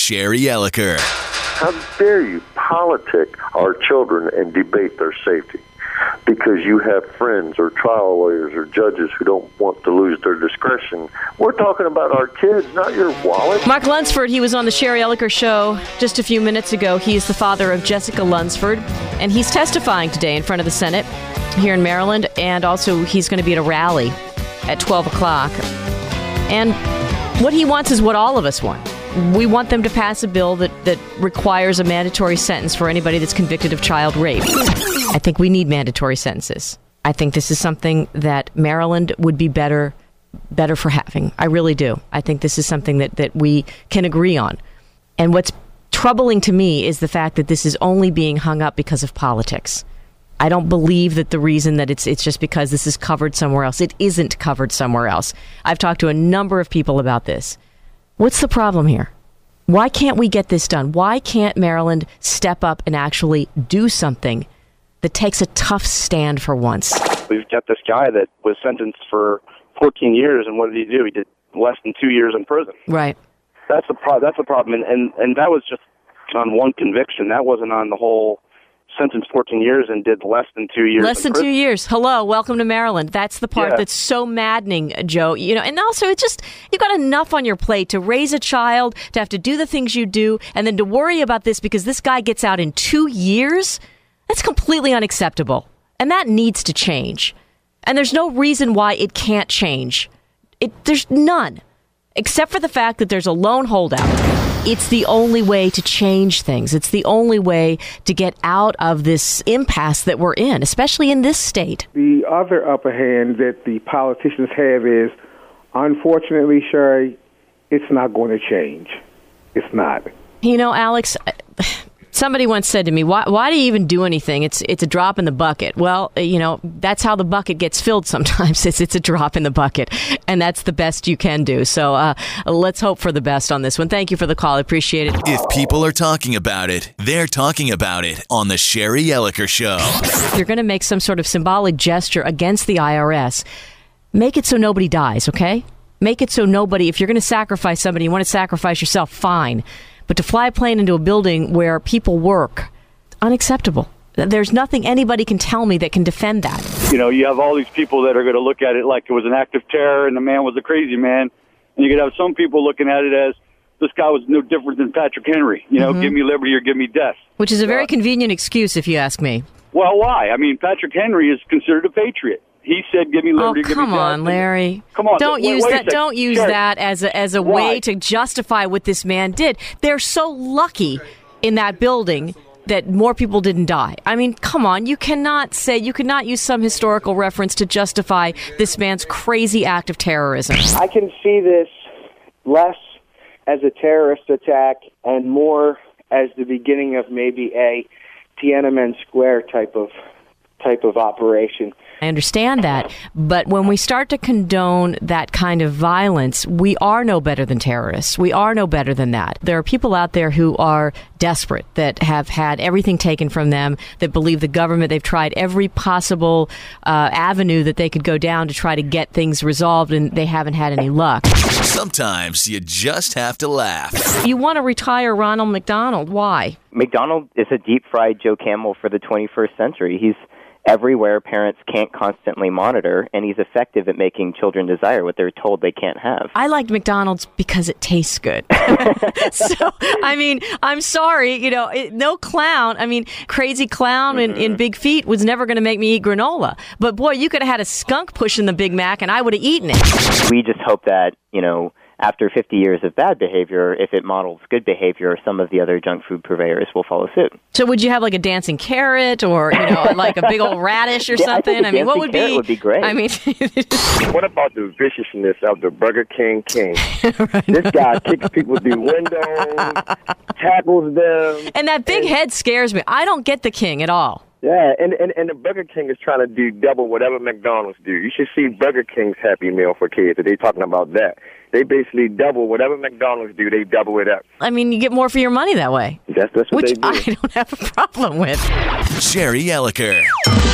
Sherry Elliker. How dare you politic our children and debate their safety? Because you have friends or trial lawyers or judges who don't want to lose their discretion. We're talking about our kids, not your wallet. Mark Lunsford, he was on the Sherry Elliker Show just a few minutes ago. He is the father of Jessica Lunsford, and he's testifying today in front of the Senate here in Maryland, and also he's going to be at a rally at 12 o'clock. And what he wants is what all of us want. We want them to pass a bill that requires a mandatory sentence for anybody that's convicted of child rape. I think we need mandatory sentences. I think this is something that Maryland would be better for having. I really do. I think this is something that we can agree on. And what's troubling to me is the fact that this is only being hung up because of politics. I don't believe that the reason that it's just because this is covered somewhere else. It isn't covered somewhere else. I've talked to a number of people about this. What's the problem here? Why can't we get this done? Why can't Maryland step up and actually do something that takes a tough stand for once? We've got this guy that was sentenced for 14 years, and what did he do? He did less than 2 years in prison. Right. That's the problem, and that was just on one conviction. That wasn't on the whole sentence 14 years and did less than 2 years. Less than 2 years. Hello, welcome to Maryland. That's the part that's so maddening, Joe. You know, and also it's just you've got enough on your plate to raise a child, to have to do the things you do, and then to worry about this because this guy gets out in 2 years. That's completely unacceptable, and that needs to change. And there's no reason why it can't change. There's none, except for the fact that there's a lone holdout. It's the only way to change things. It's the only way to get out of this impasse that we're in, especially in this state. The other upper hand that the politicians have is, unfortunately, Sherry, it's not going to change. It's not. You know, Alex, somebody once said to me, why do you even do anything? It's a drop in the bucket. Well, you know, that's how the bucket gets filled sometimes. It's a drop in the bucket, and that's the best you can do. So let's hope for the best on this one. Thank you for the call. I appreciate it. If people are talking about it, they're talking about it on the Sherry Elliker Show. If you're going to make some sort of symbolic gesture against the IRS, make it so nobody dies, okay? Make it so nobody, if you're going to sacrifice somebody, you want to sacrifice yourself, fine. But to fly a plane into a building where people work, unacceptable. There's nothing anybody can tell me that can defend that. You know, you have all these people that are going to look at it like it was an act of terror and the man was a crazy man. And you could have some people looking at it as this guy was no different than Patrick Henry. You know, give me liberty or give me death. Which is a very convenient excuse, if you ask me. Well, why? I mean, Patrick Henry is considered a patriot. He said, "Give me liberty." Oh, come on, Larry! Come on, don't use that. Don't use that as a way to justify what this man did. They're so lucky in that building that more people didn't die. I mean, come on! You cannot use some historical reference to justify this man's crazy act of terrorism. I can see this less as a terrorist attack and more as the beginning of maybe a Tiananmen Square type of operation. I understand that, but when we start to condone that kind of violence, we are no better than terrorists. We are no better than that. There are people out there who are desperate, that have had everything taken from them, that believe the government, they've tried every possible avenue that they could go down to try to get things resolved, and they haven't had any luck. Sometimes you just have to laugh. You want to retire Ronald McDonald. Why? McDonald is a deep-fried Joe Camel for the 21st century. He's everywhere parents can't constantly monitor, and he's effective at making children desire what they're told they can't have. I liked McDonald's because it tastes good. So, I mean, I'm sorry, you know, no clown. I mean, crazy clown in Big Feet was never going to make me eat granola. But boy, you could have had a skunk pushing the Big Mac, and I would have eaten it. We just hope that, you know, after 50 years of bad behavior, if it models good behavior, some of the other junk food purveyors will follow suit. So would you have like a dancing carrot or, you know, like a big old radish or something? I mean, what would be great. I mean, what about the viciousness of the Burger King king? Right. This guy kicks people through windows, tackles them. And that big head scares me. I don't get the king at all. Yeah, and the Burger King is trying to do double whatever McDonald's do. You should see Burger King's Happy Meal for kids. They're talking about that. They basically double whatever McDonald's do. They double it up. I mean, you get more for your money that way. That's what they do. Which I don't have a problem with. Sherry Elliker.